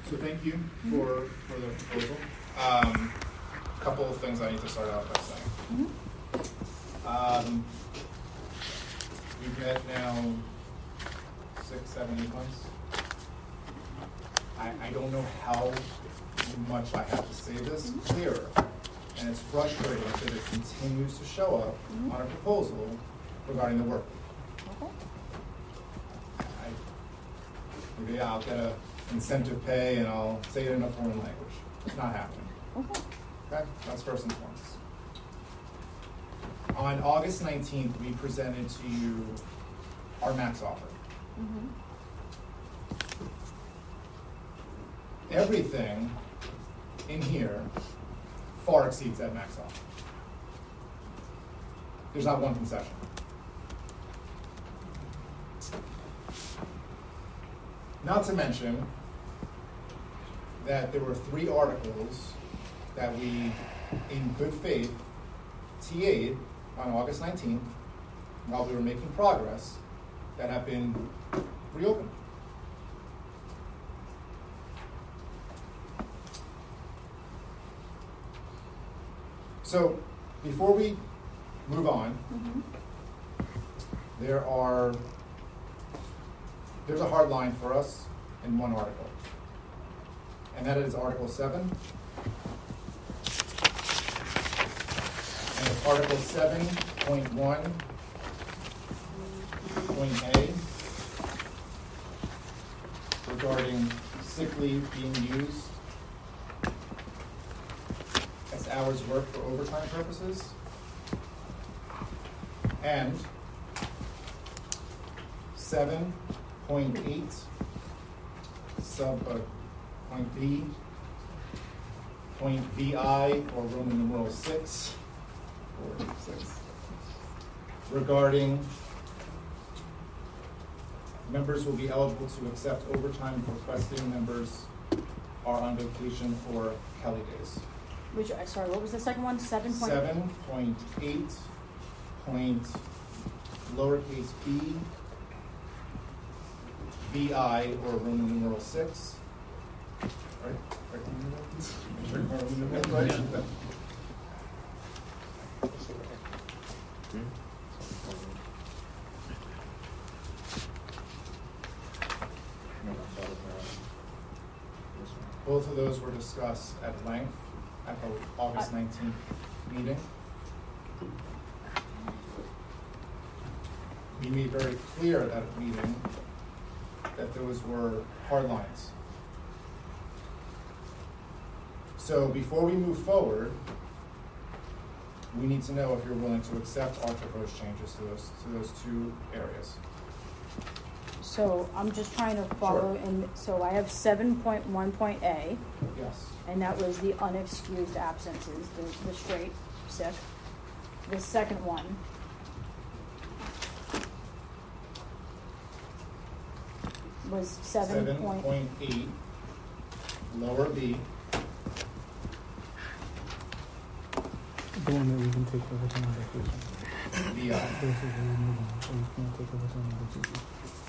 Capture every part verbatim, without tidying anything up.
So thank you for, for the proposal. Um, a couple of things I need to start out by saying. Mm-hmm. Um, we've met now six, seven, eight months. I, I don't know how much I have to say this Mm-hmm. clearer. And it's frustrating that it continues to show up Mm-hmm. on a proposal regarding the work. Okay. I, maybe I'll get a incentive pay and I'll say it in a foreign language. It's not happening. Okay. Okay? That's first and foremost. On August nineteenth, we presented to you our max offer. Mm-hmm. Everything in here far exceeds that max offer. There's not one concession. Not to mention that there were three articles that we, in good faith, T A'd on August nineteenth while we were making progress that have been reopened. So, before we move on, Mm-hmm. there are, there's a hard line for us in one article. And that is Article seven. And it's Article seven point one point A regarding sick leave being used as hours worked for overtime purposes. And seven point eight sub uh, point B, point B I, or Roman numeral six, or six, regarding members will be eligible to accept overtime if requesting members are on vacation or Kelly days. Which, uh, sorry, what was the second one? Seven point? Seven point eight point lowercase b, B I, or Roman numeral six. Right? Right? Roman numeral, right? Both of those were discussed at length at the August nineteenth meeting. We made very clear at that meeting that those were hard lines. So before we move forward, we need to know if you're willing to accept our proposed changes to those to those two areas. So I'm just trying to follow Sure. in, so I have seven point one point A, Yes. and that was the unexcused absences, the, the straight sick. The second one was seven Seven point. point eight, lower B. The one that we can take overtime on vacation. B I. This is the new one, so you can't take overtime on vacation.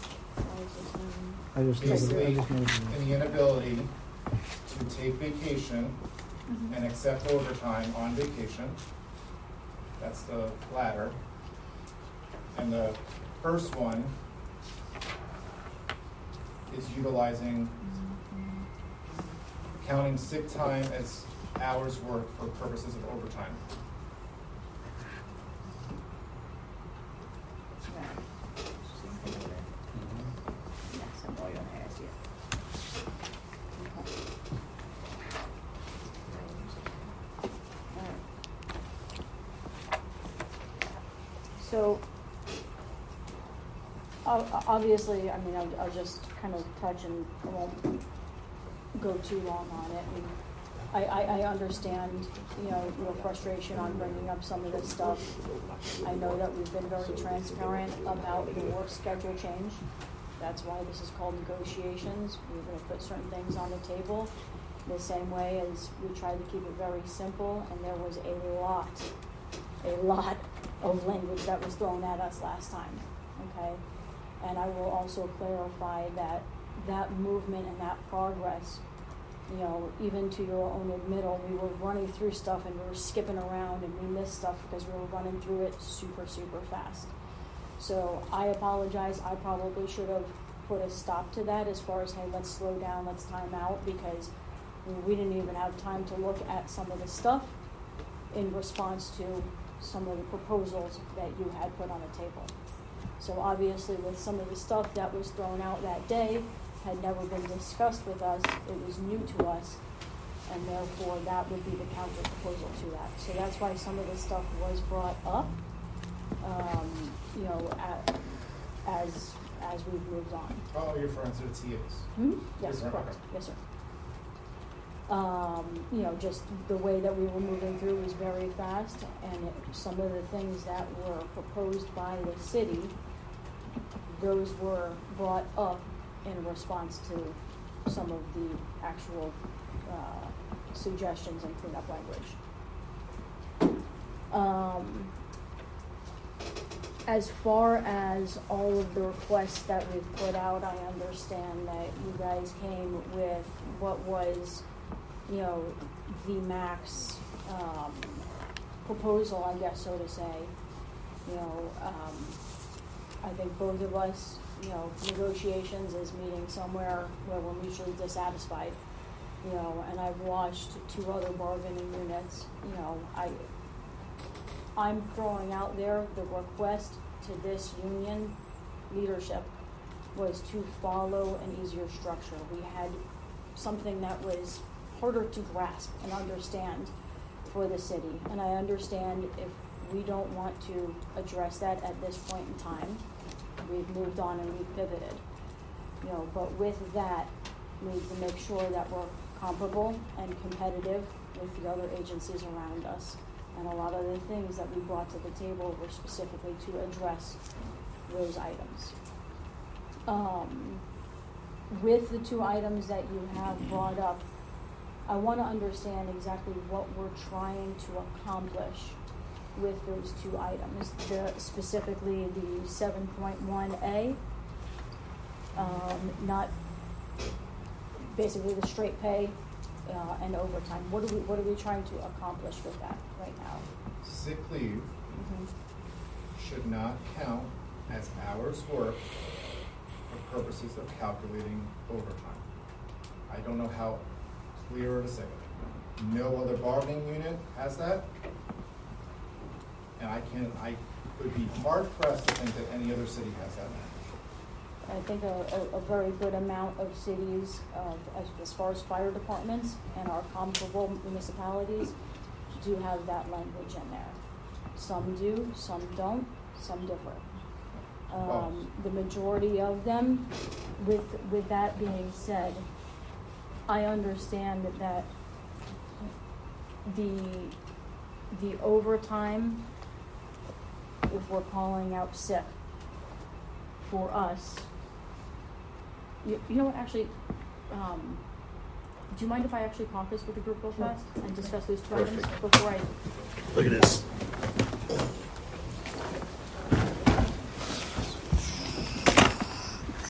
I just know, Basically, I just know. in the inability to take vacation Mhm. and accept overtime on vacation. That's the latter. And the first one is utilizing, counting sick time as hours worked for purposes of overtime. So, o- obviously, I mean, I'll, I'll just kind of touch and I won't go too long on it. And I, I, I understand, you know, your frustration on bringing up some of this stuff. I know that we've been very transparent about the work schedule change. That's why this is called negotiations. We're going to put certain things on the table the same way as we tried to keep it very simple, and there was a lot, a lot of language that was thrown at us last time, okay? And I will also clarify that that movement and that progress you know, even to your own admittal, we were running through stuff and we were skipping around and we missed stuff because we were running through it super, super fast. So I apologize. I probably should have put a stop to that as far as, hey, let's slow down, let's time out, because we didn't even have time to look at some of the stuff in response to some of the proposals that you had put on the table. So obviously with some of the stuff that was thrown out that day had never been discussed with us, it was new to us, and therefore that would be the counter proposal to that. So that's why some of the stuff was brought up, um, you know, at, as as we've moved on. Oh, you're referring to the T As? Hmm? Yes, Yes, sir. correct. Yes, sir. Um, you know, just the way that we were moving through was very fast, and it, some of the things that were proposed by the city, those were brought up in response to some of the actual uh, suggestions and cleanup language. Um, as far as all of the requests that we've put out, I understand that you guys came with what was, you know, the max um, proposal, I guess, so to say. You know, um, I think both of us, you know, negotiations is meeting somewhere where we're mutually dissatisfied. You know, and I've watched two other bargaining units. You know, I, I'm throwing out there the request to this union leadership was to follow an easier structure. We had something that was harder to grasp and understand for the city. And I understand if we don't want to address that at this point in time, we've moved on and we've pivoted. You know, but with that, we need to make sure that we're comparable and competitive with the other agencies around us. And a lot of the things that we brought to the table were specifically to address those items. Um, with the two items that you have brought up, I want to understand exactly what we're trying to accomplish with those two items, the, specifically the seven point one A, um, not basically the straight pay uh, and overtime. What are we what are we trying to accomplish with that right now? Sick leave Mm-hmm. should not count as hours worked for purposes of calculating overtime. I don't know how clearer to say it. No other bargaining unit has that. And I can, I would be hard pressed to think that any other city has that language. I think a, a, a very good amount of cities, uh, as, as far as fire departments and our comparable municipalities, do have that language in there. Some do, some don't, some differ. Um, the majority of them, with with that being said, I understand that, that the the overtime, if we're calling out sick for us, you, you know what, actually, um, do you mind if I actually caucus with the group real fast and discuss those two items Perfect. before I? Look at this.